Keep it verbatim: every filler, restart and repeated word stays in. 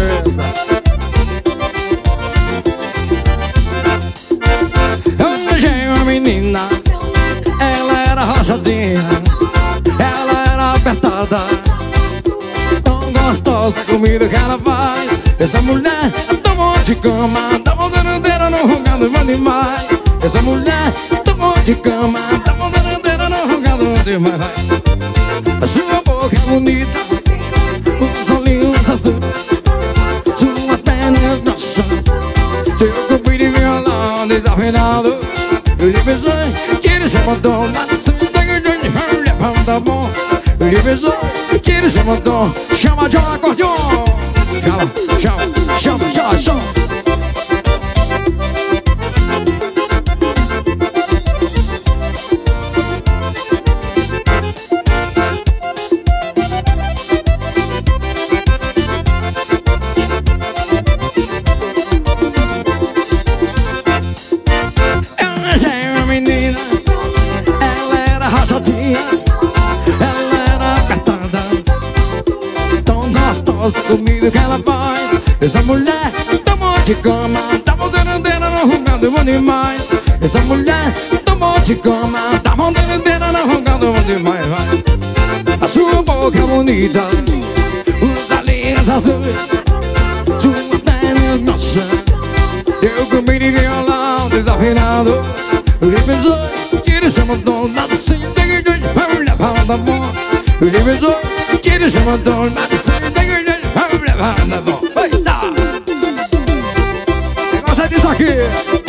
beleza. Eu beijei uma menina, ela era rachadinha, ela era apertada, tão gostosa a comida que ela faz. Essa mulher tomou de cama, tá botando dedo no rugado demais. Essa mulher tomou de cama, tá botando dedo no rugado demais. A sua boca é bonita, os olhinhos azuis, sua perna grossa, seu corpo de violão desafinado. Eu lhe beijei, tire seu batom, nasce de levanta bom. Eu lhe beijei, tire seu batom, chama de um acordeon. Chama, chama, chama, chama, chama. Ela era apertada, tão gostosa a comida que ela faz. Essa mulher tomou de cama, tá botando dedo no rugado bom demais. Essa mulher tomou de cama, tá botando dedo no rugado bom demais. Vai. A sua boca é bonita, os olhinhos azuis, sua perna grossa, eu comi de violão desafinado. Eu lhe beijei, tire seu batom, nasce de levanta bom. Eu lhe beijei, tire seu batom, nasce de levanta bom. Eita! Você gosta disso aqui?